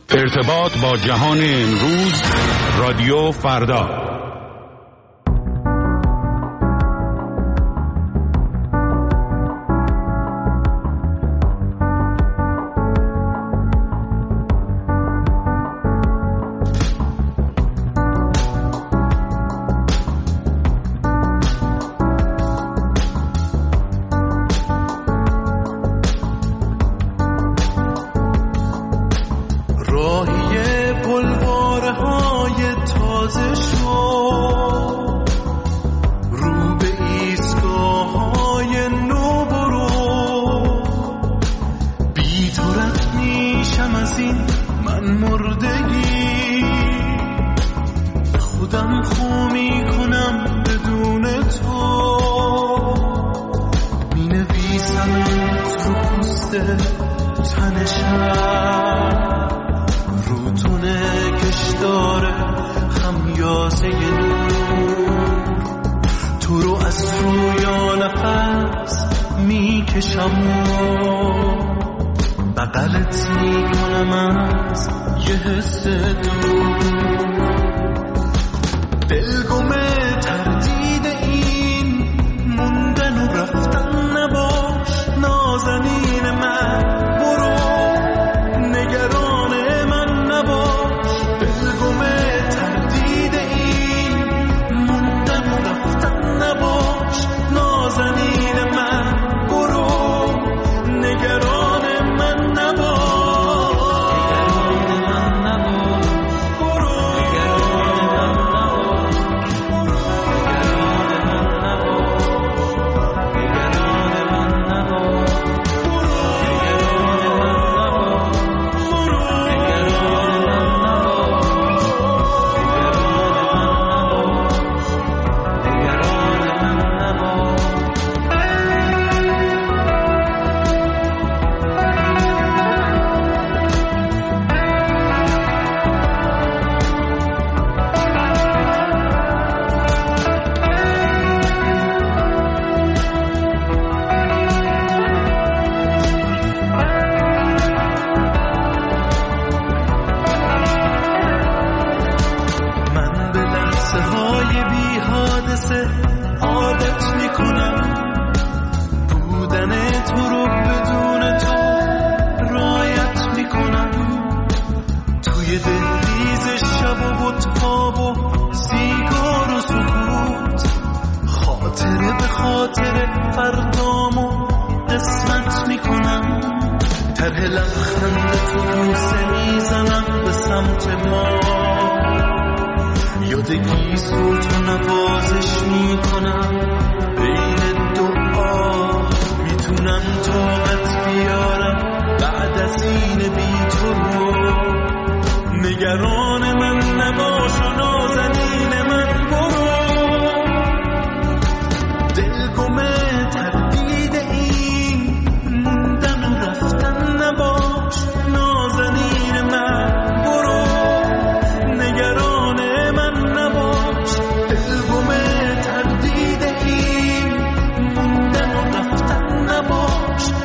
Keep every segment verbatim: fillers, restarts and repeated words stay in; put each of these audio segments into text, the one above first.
ارتباط با جهان امروز، رادیو فردا.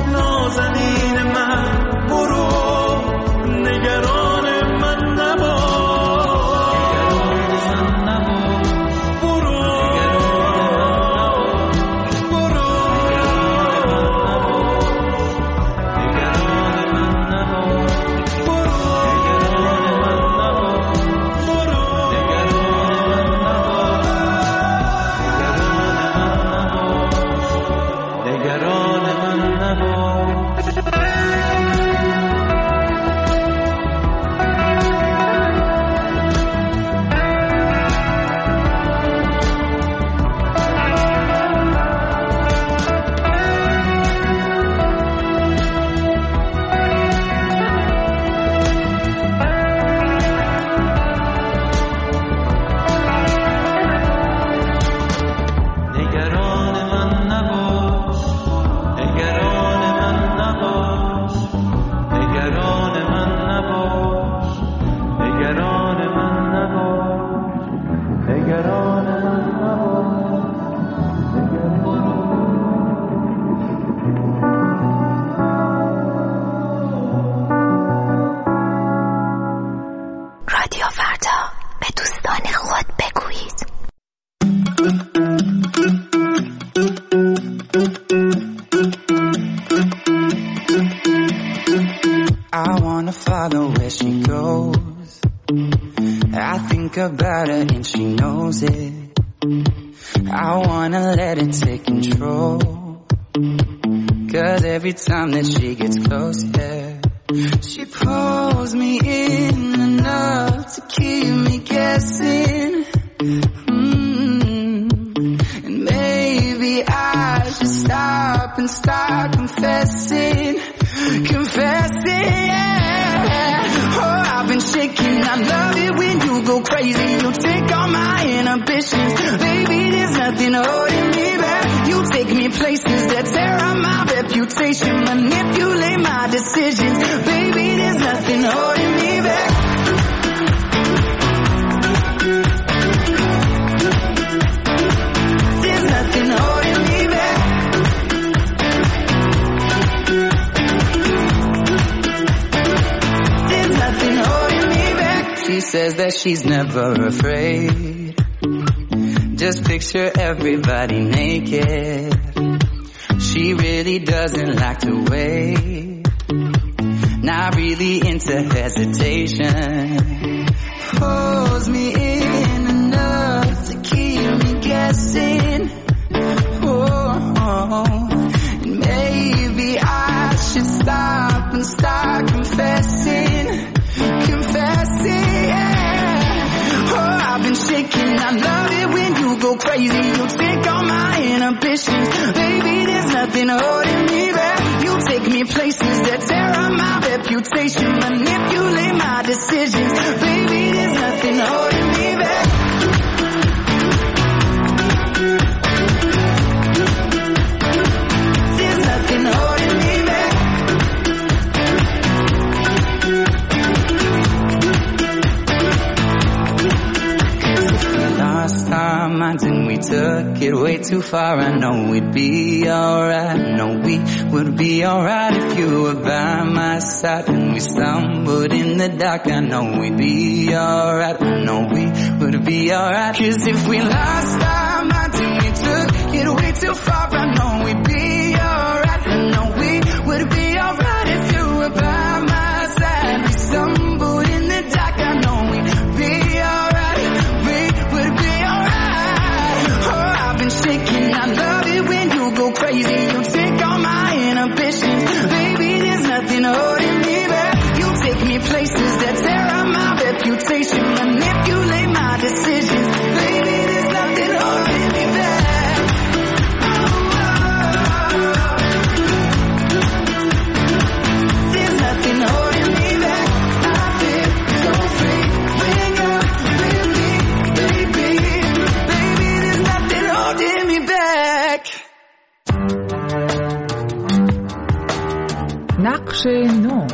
نازنین من برو، نگران من نباش. I wanna follow where she goes. I think about her and she knows it. I wanna let it take control. Cause every time that she gets close, yeah, she pulls me in enough to keep me guessing. Mm. And maybe I should stop and start confessing. Confessing, yeah. Oh, I've been shaking. I love it when you go crazy. You take all my inhibitions. Baby, there's nothing holding me back. You take me places that tear up my reputation. Manipulate my decisions. Baby, there's nothing holding me back. There's nothing holding me back. There's nothing holding me back. She says that she's never afraid. Just picture everybody naked. She really doesn't like to wait. Not really into hesitation. Pulls me in enough to keep me guessing. Oh, oh. And maybe I should stop and start confessing. Confessing, yeah. Oh, I've been shaking. I love it when you go crazy. You take all my inhibitions. Baby, there's nothing holding me back. You take me places that tear up my reputation. Manipulate my decisions. Baby, there's nothing holding me back. There's nothing holding me back. Last time I didn't, we took it way too far. I know we'd be alright. I know we would be alright if you were by my side. And we stumbled in the dark. I know we'd be alright. I know we would be alright. Cause if we lost our minds and we took it way too far, I know we'd be alright. I know we would be alright if you were by my side. We stumbled in the dark. I know we'd be alright. We would be alright. Oh, I've been shaking. I love it when you go crazy. You take all my inhibitions. Baby, there's nothing holding me back. You take me places that tear up my reputation. Manipulate my decisions. Baby, there's nothing holding me back. Oh, oh. There's nothing holding me back. I feel so free when you're with me, baby. Baby, there's nothing holding me back. نقش نو.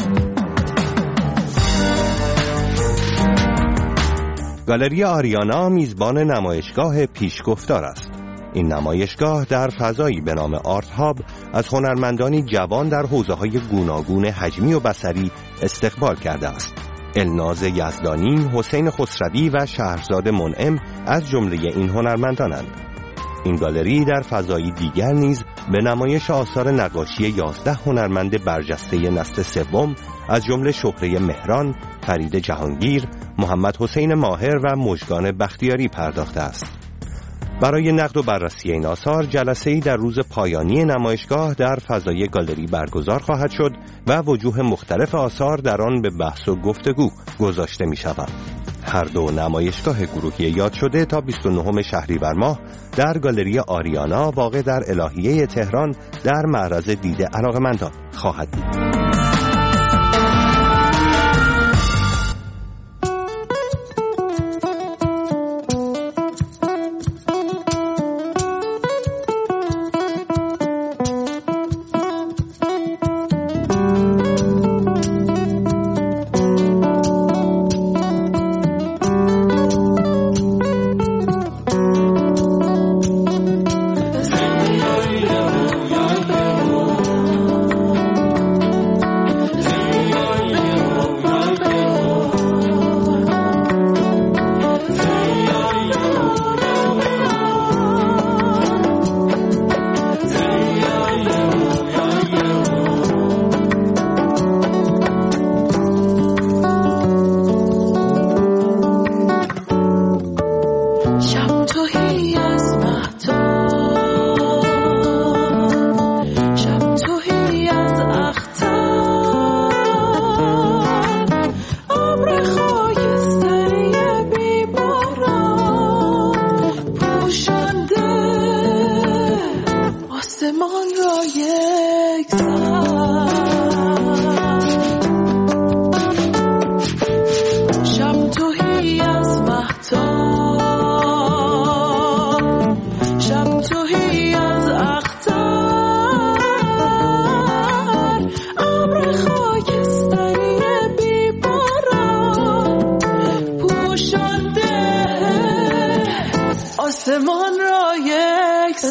گالری آریانا میزبان نمایشگاه پیشگفتار است. این نمایشگاه در فضایی به نام آرت هاب از هنرمندانی جوان در حوزه‌های گوناگون حجمی و بصری استقبال کرده است. الناز یزدانی، حسین خسروی و شهرزاد منعم از جمله این هنرمندانند. این گالری در فضایی دیگر نیز به نمایش آثار نقاشی یازده هنرمند برجسته نسل سوم از جمله شهره مهران، فرید جهانگیر، محمد حسین ماهر و مژگان بختیاری پرداخته است. برای نقد و بررسی این آثار جلسه‌ای در روز پایانی نمایشگاه در فضای گالری برگزار خواهد شد و وجوه مختلف آثار در آن به بحث و گفتگو گذاشته می‌شوند. هر دو نمایشگاه گروهی یاد شده تا بیست و نهم شهریور ماه در گالری آریانا واقع در الهیه تهران در معرض دید علاقه‌مندان خواهد بود.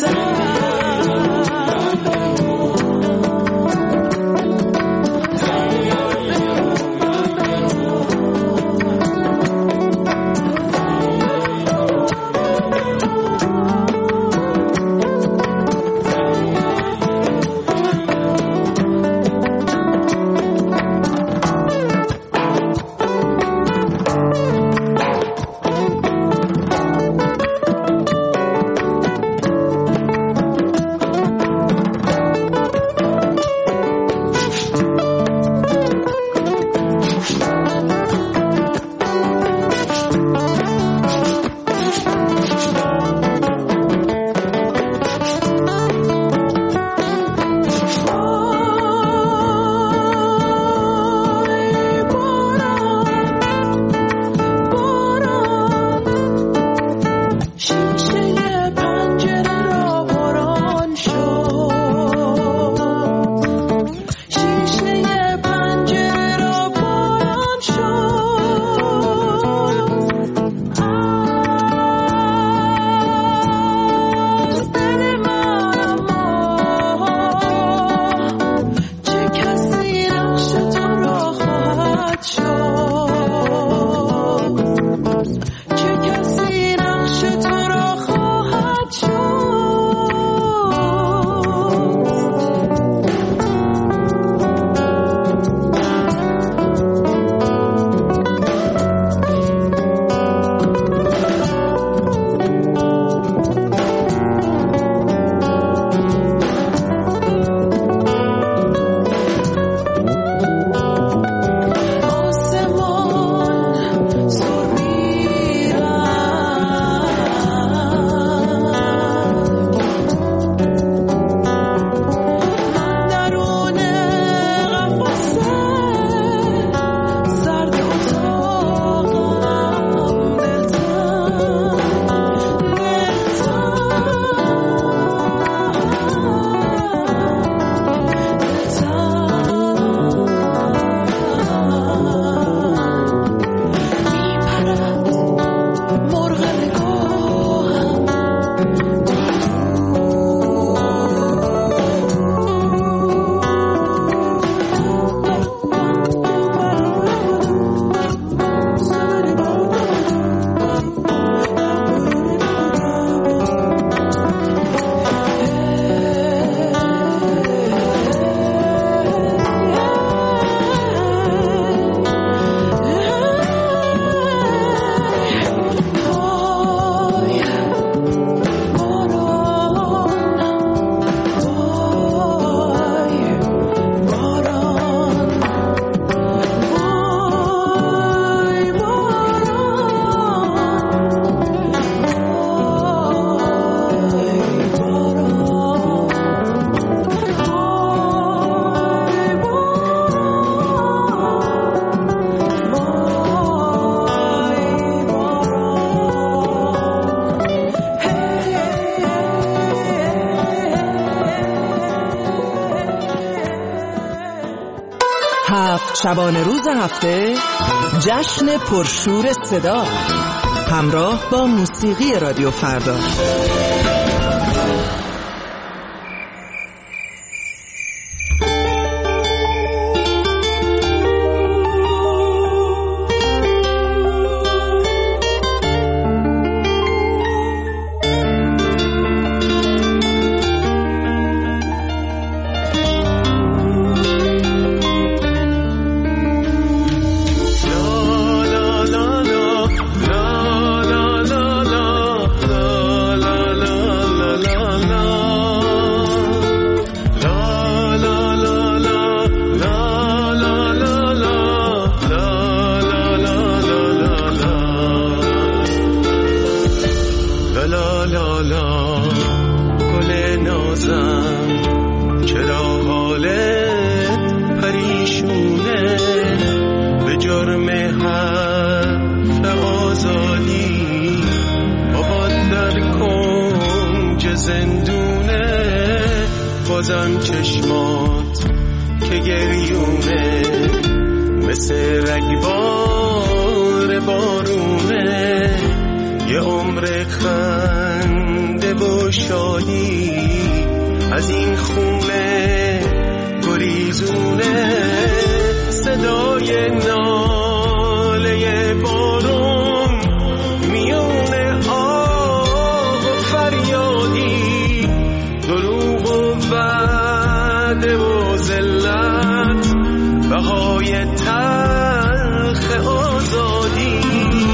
شبانه روز هفته جشن پرشور صدا همراه با موسیقی رادیو فردا. بازم چشمات که گریونه مثل رگبار بارونه، یه عمر خنده و شادی از این خونه گریزونه، صدای ناله بارون میونه آه و فریادی، دروغ و وعده و ذلت، بهای تلخ آزادی.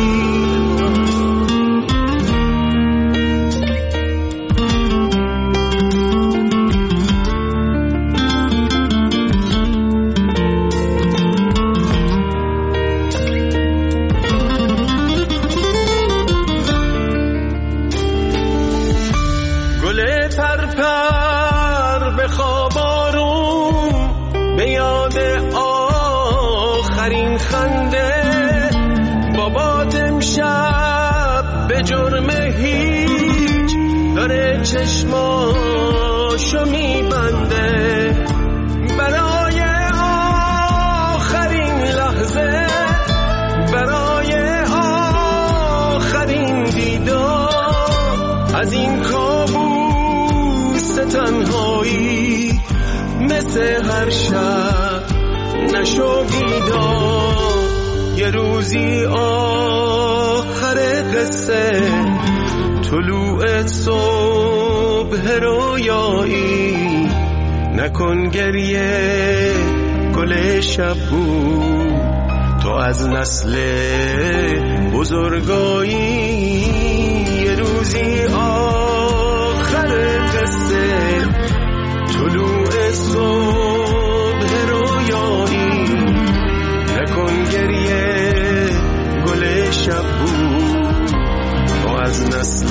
چشماشو میبنده برای آخرین لحظه، برای آخرین دیدار از این کابوس تنهایی. مثل هر شب نشو بیدار، یه روزی آخر قصه، طلوع صبح رویایی. نکن گریه گل شب بود، تو از نسل بزرگایی. یه روزی آخر قصه، طلوع صبح رویایی. نکن گریه گل شب بود، تو از نسل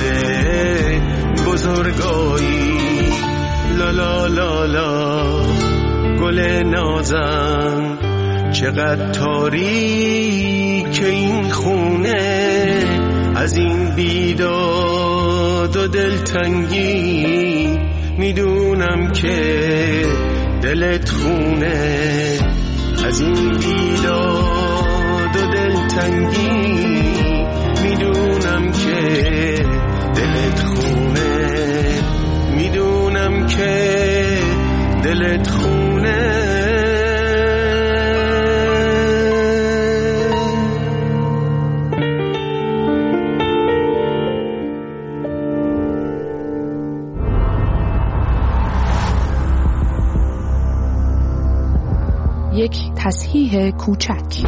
بزرگایی. لا لا لا لا گل نازم، چقدر تاریک این خونه، از این بیداد و دلتنگی. میدونم که دلت خونه، از این بیداد و دلتنگی. میدونم که دلت خونه، میدونم که دلت خونه. یک تصحیح کوچک.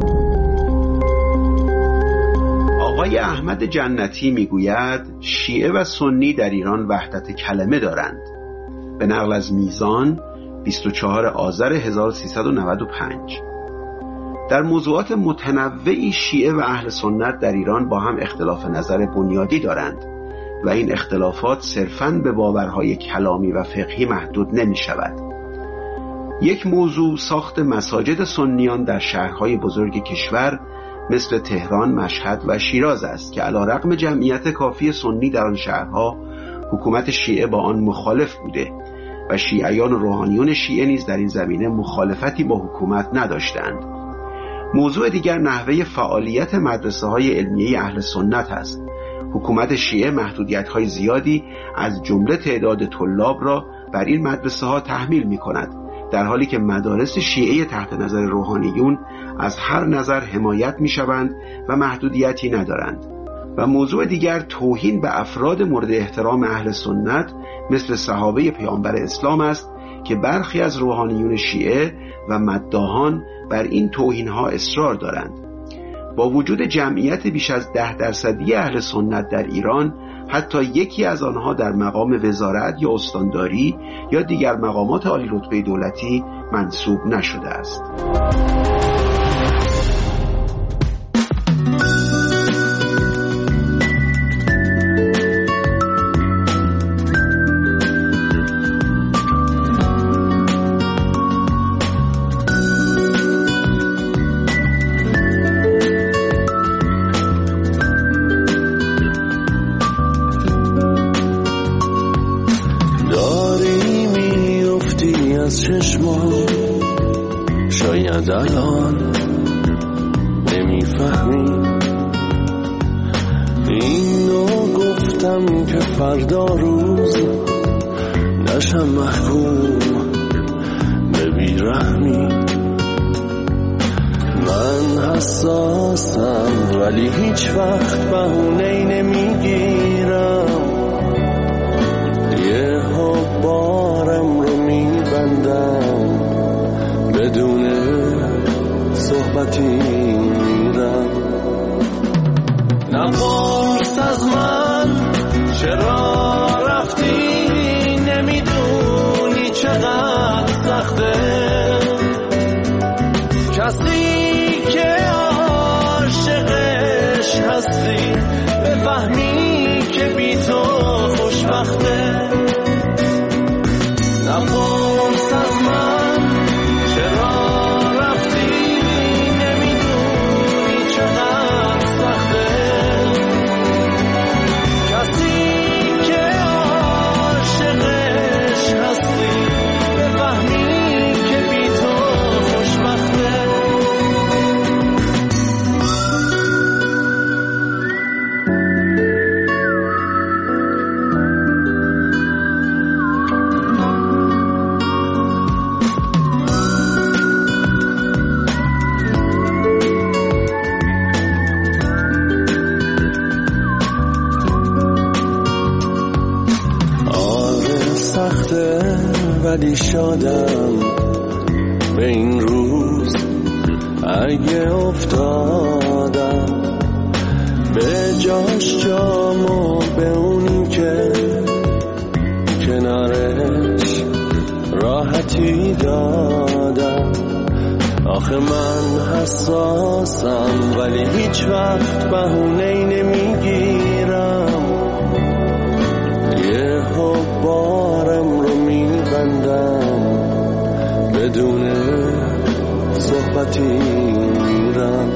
آقای احمد جنتی میگوید شیعه و سنی در ایران وحدت کلمه دارند. به نقل از میزان بیست و چهارم آذر هزار و سیصد و نود و پنج. در موضوعات متنوعی شیعه و اهل سنت در ایران با هم اختلاف نظر بنیادی دارند و این اختلافات صرفاً به باورهای کلامی و فقهی محدود نمی شود. یک موضوع ساخت مساجد سنیان در شهرهای بزرگ کشور مثل تهران، مشهد و شیراز است که علیرغم جمعیت کافی سنی در آن شهرها، حکومت شیعه با آن مخالف بوده و شیعیان و روحانیون شیعه نیز در این زمینه مخالفتی با حکومت نداشتند. موضوع دیگر نحوه فعالیت مدرسه‌های علمیه اهل سنت است. حکومت شیعه محدودیت‌های زیادی از جمله تعداد طلاب را بر این مدرسه‌ها تحمیل می‌کند، در حالی که مدارس شیعه تحت نظر روحانیون از هر نظر حمایت می‌شوند و محدودیتی ندارند. و موضوع دیگر توهین به افراد مورد احترام اهل سنت مثل صحابه پیامبر اسلام است که برخی از روحانیون شیعه و مداحان بر این توهین‌ها اصرار دارند. با وجود جمعیت بیش از ده درصدی اهل سنت در ایران، حتی یکی از آنها در مقام وزارت یا استانداری یا دیگر مقامات عالی رتبه دولتی منصوب نشده است. شاید الان نمیفهمی اینو گفتم که فردا روز نشم محکوم به بیرحمی. من حساسم ولی هیچ وقت بهونه‌ای نمیگیرم، یه ها بارم رو میبندم، بدون صحبتی میرم. نپرس از من چرا رفتی، نمیدونی چقدر سخته کسی که عاشقش هستی بفهمی که بی تو خوشبخته. نپرس از من چرا رفتی، نمیدونی چقدر سخته کسی که عاشقش هستی بفهمی که بی تو خوشبخته. ولی شادم به این روز اگه افتادم، به جاش جامو به اونی که کنارش راحتی دادم. آخه من حساسم ولی هیچ وقت بهونه‌ای نمیگیرم، یه ها بارم رو میبندم، بدون صحبتی میرم.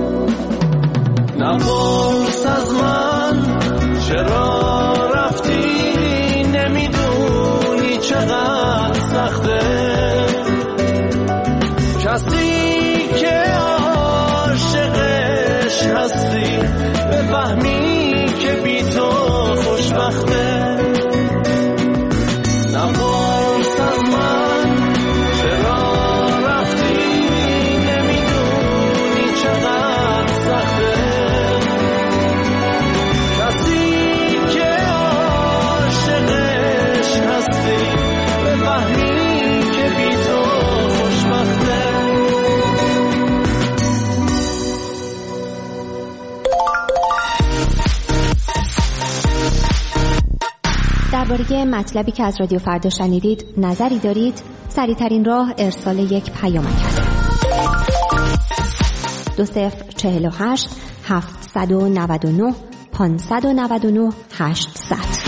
نپرس از من چرا رفتی، نمیدونی چقدر سخته کسی که عاشقش هستی بفهمی که بی تو خوشبخته. نپرس از من چرا رفتی، نمیدونی چقدر سخته کسی که عاشقش هستی بفهمی که بی تو خوشبخته. درباره مطلبی که از رادیو فردا شنیدید نظری دارید؟ سریع‌ترین راه ارسال یک پیامک است. دو صفر چهل و هشت هفتصد و نود و نه پانصد و نود و نه هشتصد.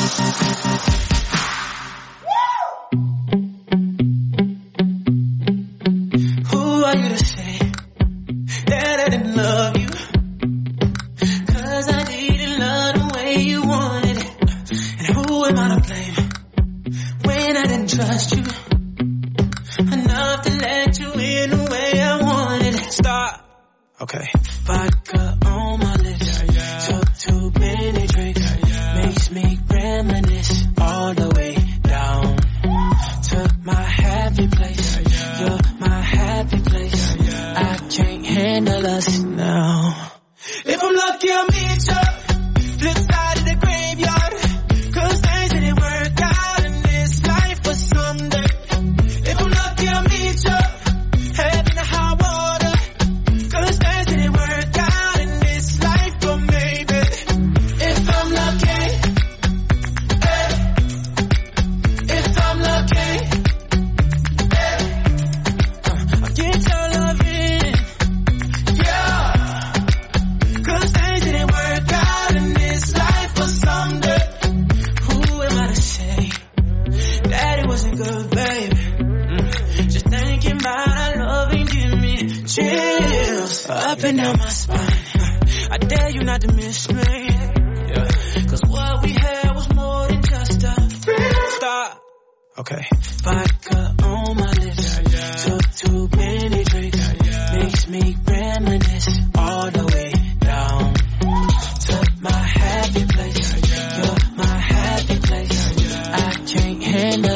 Okay. Vodka on my lips, yeah, yeah. Took too many drinks, yeah, yeah. Makes me reminisce all the way down to my happy place. Yeah, yeah. You're my happy place. Yeah, yeah. I can't handle us now. If I'm lucky, I'll meet you flip side of the graveyard, 'cause things didn't work out in this life for someday. If I'm lucky, I'll meet you head in the high water, 'cause things didn't work out in this life, but maybe if I'm lucky, hey, if I'm lucky, hey, uh, I'll get your loving, yeah, 'cause things didn't work out in this life, but someday, who am I to say that it wasn't good, baby? Mm. Just thinking about our loving, give me chills up and down my spine. I dare you not to miss me, yeah, 'cause what we had was more than just a friend. Stop. Okay. Vodka on my lips, yeah, yeah. Took too many drinks, yeah, yeah. Makes me reminisce all the way down to my happy place. Yeah, yeah. You're my happy place. Yeah, yeah. I can't handle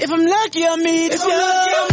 If I'm lucky, I'll meet you.